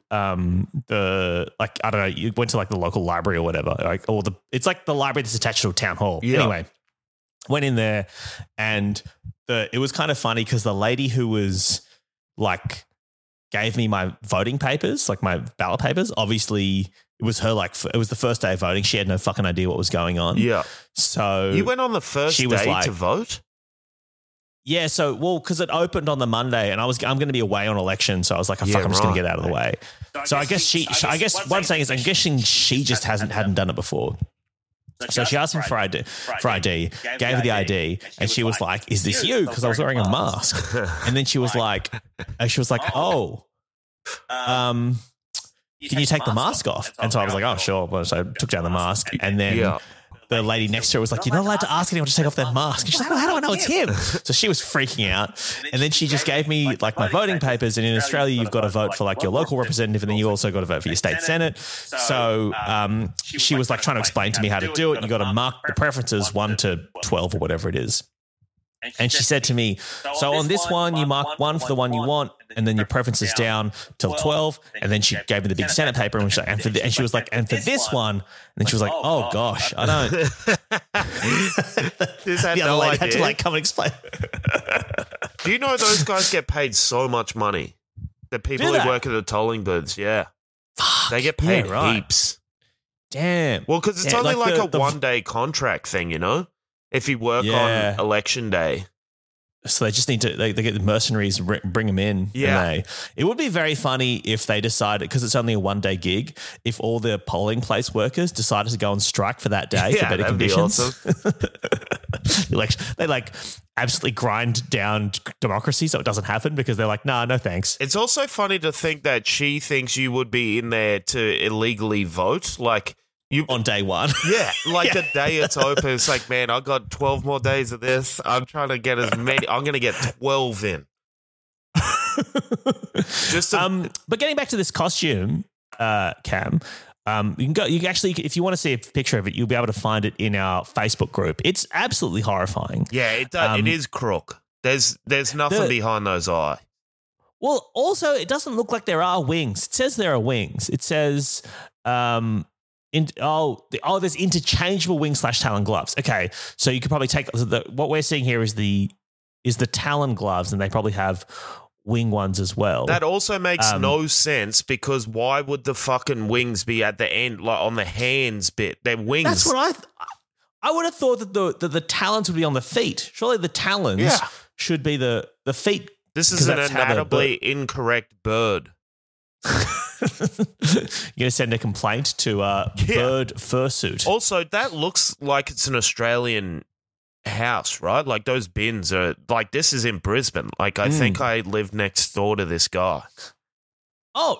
you went to like the local library or whatever, like it's like the library that's attached to a town hall. Yeah. Anyway, went in there and it was kind of funny because the lady who was like gave me my voting papers, like my ballot papers, obviously it was her, like it was the first day of voting. She had no fucking idea what was going on. Yeah. So you went on the first day to vote? Yeah, because it opened on the Monday, and I'm going to be away on election, so I was like, I'm just going to get out of the way. So I guess what I'm saying is, I'm guessing she just hadn't done it before. So she asked me for ID, gave her the ID, and she was like, "Is this you?" Because I was wearing a mask. And then she was like, "Oh, can you take the mask off?" And so I was like, "Oh, sure." Well, so I took down the mask, and then the lady next to her was like, "You're not allowed to ask anyone to take off their mask." And she's like, "Well, how do I know it's him?" So she was freaking out. And then she just gave me like my voting papers. And in Australia, you've got to vote for like your local representative, and then you also got to vote for your state senate. So she was like trying to explain to me how to do it. You got to mark the preferences 1 to 12 or whatever it is. And she said to me, "So on this one, you mark 1 for the one you want, and then your preferences down till 12." And then she gave me the big Senate paper, and she was like, "And for this one," and then she was like, "Oh gosh, I don't." The other lady had to like come and explain. Do you know those guys get paid so much money? The people who work at the tolling booths, they get paid heaps. Damn. Well, because it's only like a 1-day contract thing, you know. If you work on election day. So they just need to, they get the mercenaries, bring them in. Yeah. It would be very funny if they decided, because it's only a 1-day gig, if all the polling place workers decided to go on strike for that day for better conditions. Be awesome. they absolutely grind down democracy so it doesn't happen because they're like, no thanks. It's also funny to think that she thinks you would be in there to illegally vote. Like, on day one. Yeah, like the day it's open, it's like, man, I got 12 more days of this. I'm trying to get as many. I'm going to get 12 in. But getting back to this costume, Cam, you can actually, if you want to see a picture of it, you'll be able to find it in our Facebook group. It's absolutely horrifying. Yeah, it is crook. There's nothing behind those eyes. Well, also, it doesn't look like there are wings. It says there are wings. It says, there's interchangeable wing / talon gloves. Okay, so you could probably take what we're seeing here is the talon gloves, and they probably have wing ones as well. That also makes no sense because why would the fucking wings be at the end, like on the hands bit? They're wings. That's what I would have thought that the talons would be on the feet. Surely the talons should be the feet. This is an anatomically incorrect bird. You're going to send a complaint to Bird Fursuit. Also, that looks like it's an Australian house, right? Like those bins are like, this is in Brisbane. Like I think I live next door to this guy. Oh,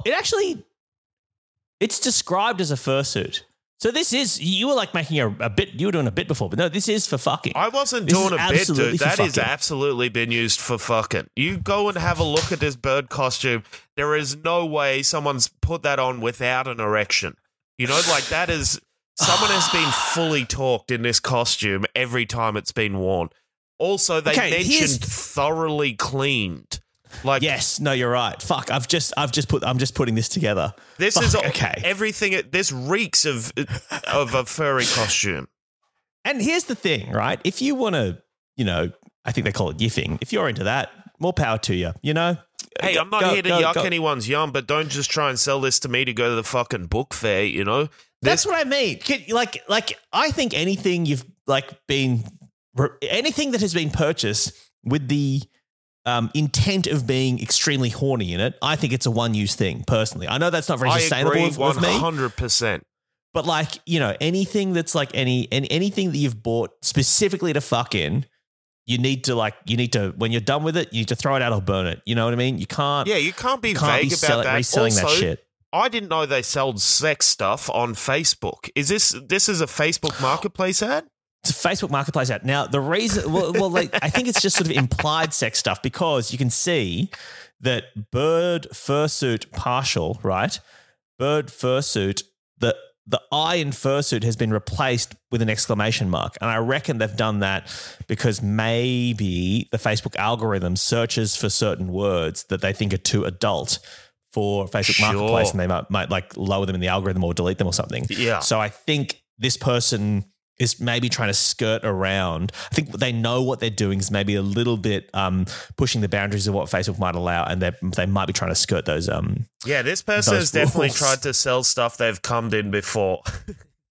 it's described as a fursuit. So this is, you were like making a bit, you were doing a bit before, but no, this is for fucking. I wasn't doing a bit, dude. That is absolutely been used for fucking. You go and have a look at this bird costume. There is no way someone's put that on without an erection. You know, like that is, someone has been fully talked in this costume every time it's been worn. Also, they mentioned thoroughly cleaned. Like, yes, no, you're right. Fuck, I'm just putting this together. This is everything. This reeks of a furry costume. And here's the thing, right? If you want to, I think they call it yiffing. If you're into that, more power to you. Hey, I'm not here to yuck anyone's yum, but don't just try and sell this to me to go to the fucking book fair. That's what I mean. Like, I think anything anything that has been purchased with the intent of being extremely horny in it, I think it's a one-use thing, personally. I know that's not very sustainable I agree, with me. 100%. But anything that's like anything that you've bought specifically to fuck in, you need to when you're done with it, you need to throw it out or burn it. You know what I mean? You can't be vague about that. Reselling also, that shit. I didn't know they sold sex stuff on Facebook. Is this is a Facebook Marketplace ad? It's a Facebook Marketplace ad. Now, the reason, I think it's just sort of implied sex stuff because you can see that Bird Fursuit partial, right? Bird Fursuit, the I in fursuit has been replaced with an exclamation mark. And I reckon they've done that because maybe the Facebook algorithm searches for certain words that they think are too adult for Facebook Marketplace, and they might like lower them in the algorithm or delete them or something. Yeah. So I think this person is maybe trying to skirt around. I think they know what they're doing is maybe a little bit pushing the boundaries of what Facebook might allow, and they might be trying to skirt those. This person has definitely tried to sell stuff they've cummed in before.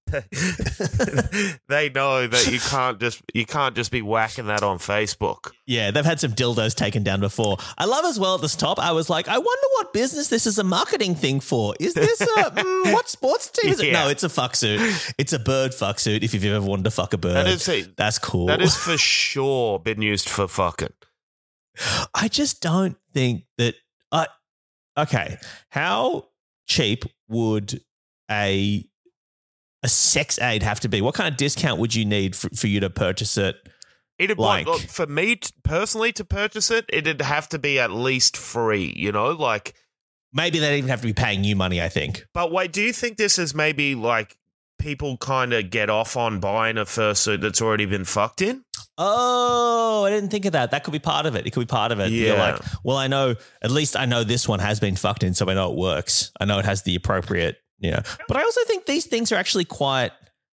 They know that you can't just be whacking that on Facebook. Yeah, they've had some dildos taken down before. I love as well at the top, I was like, I wonder what business this is a marketing thing for. Is this what sports team is it? Yeah. No, it's a fuck suit. It's a bird fuck suit if you've ever wanted to fuck a bird. That's cool. That is for sure been used for fucking. I just don't think that. Okay, how cheap would a sex aid have to be? What kind of discount would you need for you to purchase it? For me personally to purchase it, it'd have to be at least free. You know, like maybe they'd even have to be paying you money. I think. But wait, do you think this is maybe like people kind of get off on buying a fursuit that's already been fucked in? Oh, I didn't think of that. That could be part of it. It could be part of it. Yeah. You're like, well, at least I know this one has been fucked in, so I know it works. I know it has the appropriate, But I also think these things are actually quite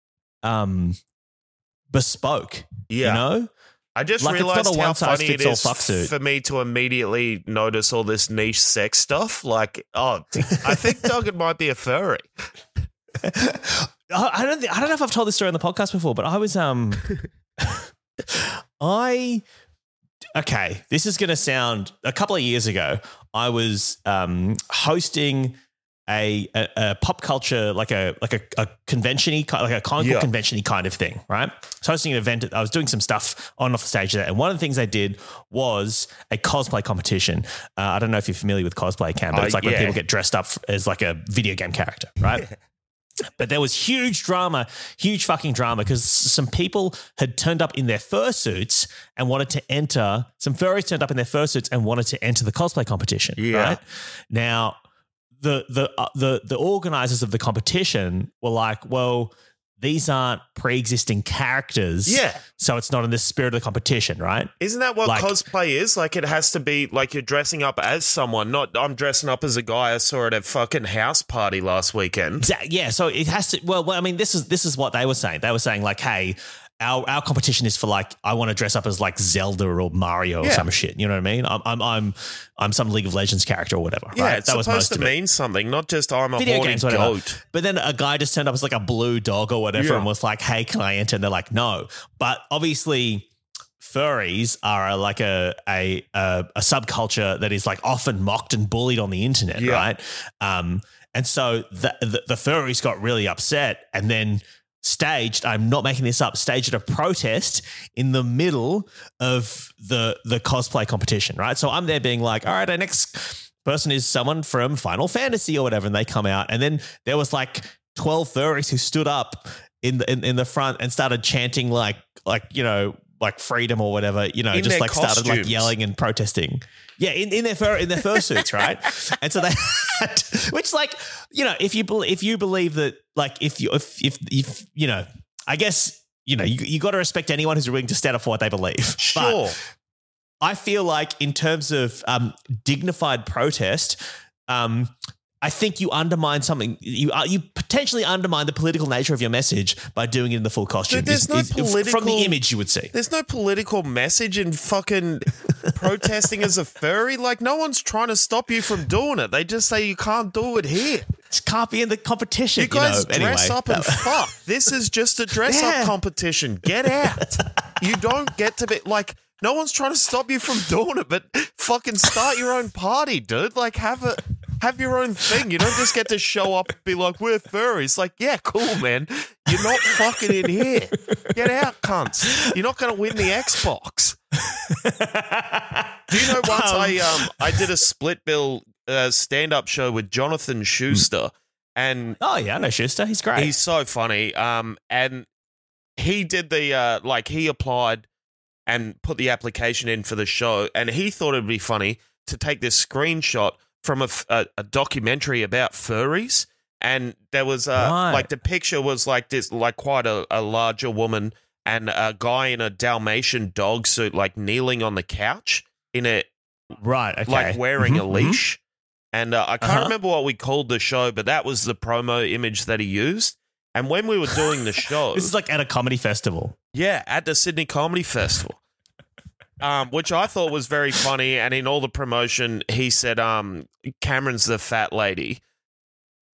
bespoke, I just like realized it's not a how funny it is fuck suit. for me to immediately notice all this niche sex stuff. Like, I think Duggan might be a furry. I don't know if I've told this story on the podcast before, but I was okay, this is going to sound, a couple of years ago, I was hosting a pop culture, like a convention-y, like a comic book convention-y kind of thing, right? So hosting an event, I was doing some stuff on and off the stage there, and one of the things I did was a cosplay competition. I don't know if you're familiar with cosplay, Cam, but it's like when people get dressed up as like a video game character, right? But there was huge fucking drama, because some people had turned up in their fursuits and wanted to enter. Some furries turned up in their fursuits and wanted to enter the cosplay competition. Yeah. Right? Now, the organizers of the competition were like, well, these aren't pre-existing characters. Yeah. So it's not in the spirit of the competition, right? Isn't that what cosplay is? Like, it has to be like you're dressing up as someone, not I'm dressing up as a guy I saw at a fucking house party last weekend. Yeah. So it has to, well, I mean, this is what they were saying. They were saying like, hey, our competition is for like, I want to dress up as like Zelda or Mario or some shit. You know what I mean? I'm some League of Legends character or whatever. Yeah, right? it's supposed to mean something, not just I'm a video horny games, whatever. goat. But then a guy just turned up as like a blue dog or whatever and was like, hey, can I enter? And they're like, no. But obviously furries are like a subculture that is like often mocked and bullied on the internet, right? And so the furries got really upset and then staged, I'm not making this up, staged a protest in the middle of the cosplay competition, right? So I'm there being like, all right, our next person is someone from Final Fantasy or whatever, and they come out, and then there was like 12 furries who stood up in the front and started chanting like freedom or whatever, in just like costumes. Started like yelling and protesting. Yeah, in their fursuits, right? And so they had, which like, if you believe that, like, if I guess, you got to respect anyone who's willing to stand up for what they believe. Sure. But I feel like in terms of dignified protest, I think you undermine something. You potentially undermine the political nature of your message by doing it in the full costume. Dude, there's no political, from the image you would see. There's no political message in fucking protesting as a furry. Like, no one's trying to stop you from doing it. They just say you can't do it here. It can't be in the competition. You guys dress up and fuck. This is just a dress-up competition. Get out. You don't get to be like. No one's trying to stop you from doing it, but fucking start your own party, dude. Like, have your own thing. You don't just get to show up and be like, we're furries. Like, yeah, cool, man. You're not fucking in here. Get out, cunts. You're not going to win the Xbox. Do you know once I did a split bill stand-up show with Jonathan Schuster. And oh, yeah, I know Schuster. He's great. He's so funny. And he did the, he applied and put the application in for the show, and he thought it'd be funny to take this screenshot from a documentary about furries, and there was like the picture was like this, like quite a larger woman and a guy in a Dalmatian dog suit, like kneeling on the couch in a like wearing a leash, and I can't remember what we called the show, but that was the promo image that he used. And when we were doing the show, this is like at a comedy festival. Yeah, at the Sydney Comedy Festival. Which I thought was very funny, and in all the promotion, he said, Cameron's the fat lady.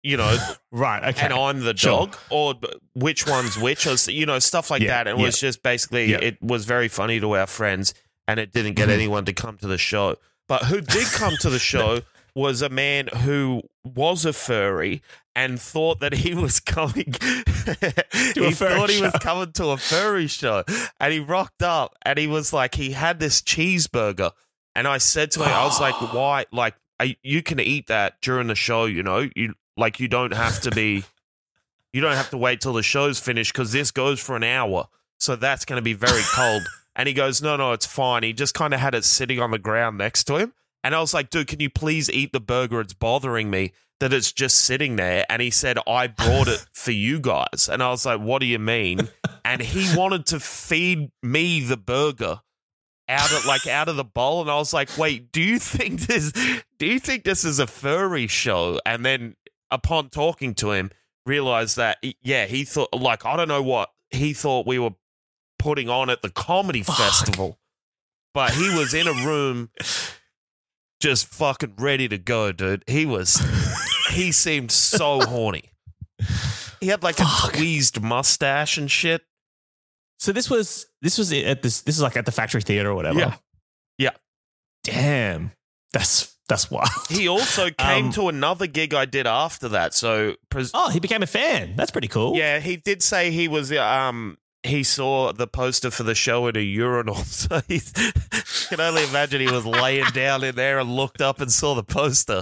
right, okay. and I'm the dog, or which one's which, or stuff like that. And it was just basically, it was very funny to our friends, and it didn't get anyone to come to the show. But who did come to the show was a man who was a furry and thought that he was coming. He was coming to a furry show, and he rocked up, and he was like, he had this cheeseburger, and I said to him, I was like, why? Like, you can eat that during the show, you don't have to wait till the show's finished because this goes for an hour, so that's going to be very cold. And he goes, no, it's fine. He just kind of had it sitting on the ground next to him. And I was like, dude, can you please eat the burger? It's bothering me that it's just sitting there. And he said, I brought it for you guys. And I was like, what do you mean? And he wanted to feed me the burger out of the bowl. And I was like, wait, do you think this is a furry show? And then upon talking to him, realized that, he thought, I don't know what he thought we were putting on at the comedy festival, but he was in a room just fucking ready to go, dude. He seemed so horny. He had a tweezed mustache and shit. So this is like at the Factory Theatre or whatever. Yeah. Damn. That's wild. He also came to another gig I did after that. So he became a fan. That's pretty cool. Yeah, he did say he was he saw the poster for the show in a urinal, so he can only imagine he was laying down in there and looked up and saw the poster.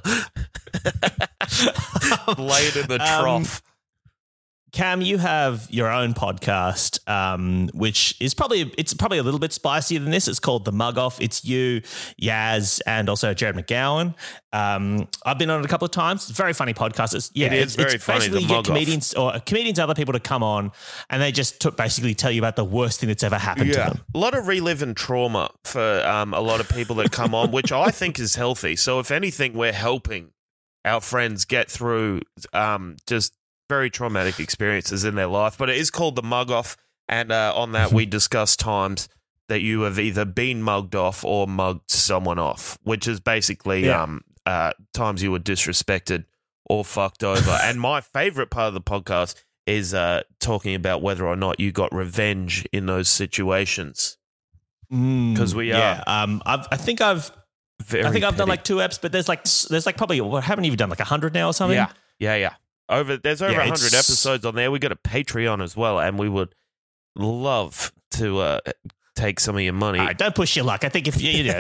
Laying in the trough. Cam, you have your own podcast, which is probably a little bit spicier than this. It's called The Mug Off. It's you, Yaz, and also Jared McGowan. I've been on it a couple of times. It's a very funny podcast. It's very funny. Basically, you get comedians and other people to come on, and they just basically tell you about the worst thing that's ever happened to them. A lot of reliving trauma for a lot of people that come on, which I think is healthy. So if anything, we're helping our friends get through just very traumatic experiences in their life. But it is called The Mug Off, and on that we discuss times that you have either been mugged off or mugged someone off, which is basically times you were disrespected or fucked over. And my favorite part of the podcast is talking about whether or not you got revenge in those situations. Because we are. I think I've done like 2 eps, but there's probably, what, haven't you done like 100 now or something? Yeah. There's over 100 episodes on there. We got a Patreon as well, and we would love to take some of your money. All right, don't push your luck. I think if you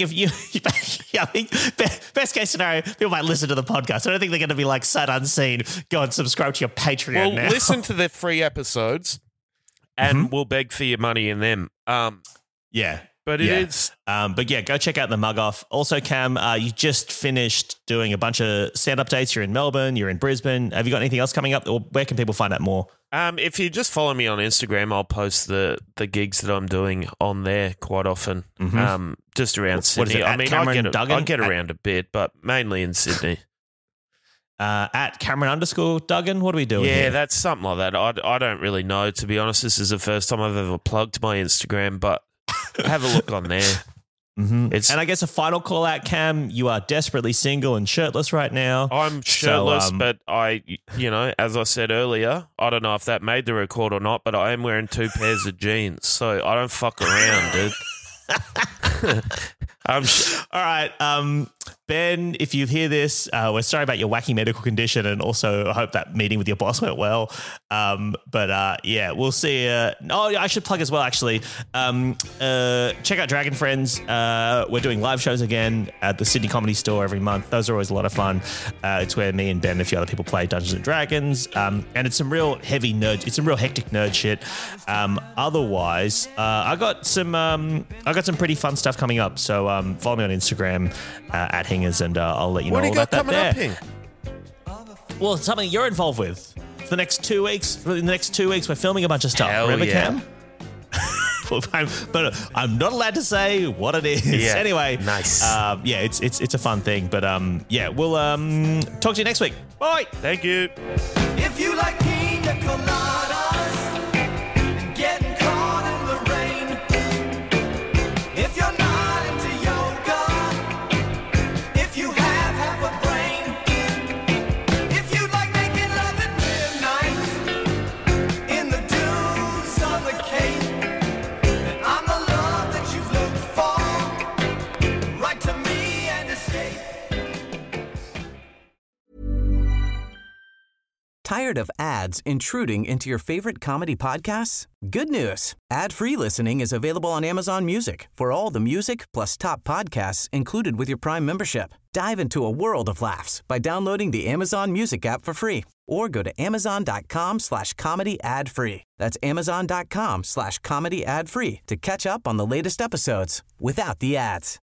I think best case scenario, people might listen to the podcast. I don't think they're going to be like sight unseen. Go and subscribe to your Patreon now. Listen to the free episodes, and we'll beg for your money in them. But it is. But yeah, go check out The Mug Off. Also, Cam, you just finished doing a bunch of stand-up dates. You're in Melbourne. You're in Brisbane. Have you got anything else coming up? Or where can people find out more? If you just follow me on Instagram, I'll post the gigs that I'm doing on there quite often. Just around Sydney. I mean, I get around a bit, but mainly in Sydney. At Cameron_Duggan, what are we doing here? Yeah, that's something like that. I don't really know, to be honest. This is the first time I've ever plugged my Instagram, but have a look on there. And I guess a final call out, Cam, you are desperately single and shirtless right now. I'm shirtless, but I, as I said earlier, I don't know if that made the record or not, but I am wearing 2 pairs of jeans, so I don't fuck around, dude. All right, Ben, if you hear this, we're sorry about your wacky medical condition, and also I hope that meeting with your boss went well. Yeah, we'll see. I should plug as well, actually. Check out Dragon Friends. We're doing live shows again at the Sydney Comedy Store every month. Those are always a lot of fun. It's where me and Ben and a few other people play Dungeons and Dragons, and it's some real heavy nerd. It's some real hectic nerd shit. Otherwise, I got some pretty fun stuff coming up. So follow me on Instagram at Hingers, and I'll let you know all about that there. What do you got coming up, Hing? Well, it's something you're involved with. For the next 2 weeks, we're filming a bunch of stuff. Hell Remember, yeah. Cam? But I'm not allowed to say what it is. Yeah. Anyway, nice. Yeah, it's a fun thing. But yeah, we'll talk to you next week. Bye. Thank you. If you like pina coladas and getting caught in the rain, if you're not into yoga, if you have half a brain, if you like Tired of ads intruding into your favorite comedy podcasts? Good news. Ad-free listening is available on Amazon Music for all the music plus top podcasts included with your Prime membership. Dive into a world of laughs by downloading the Amazon Music app for free or go to amazon.com/comedy ad-free. That's amazon.com/comedy ad-free to catch up on the latest episodes without the ads.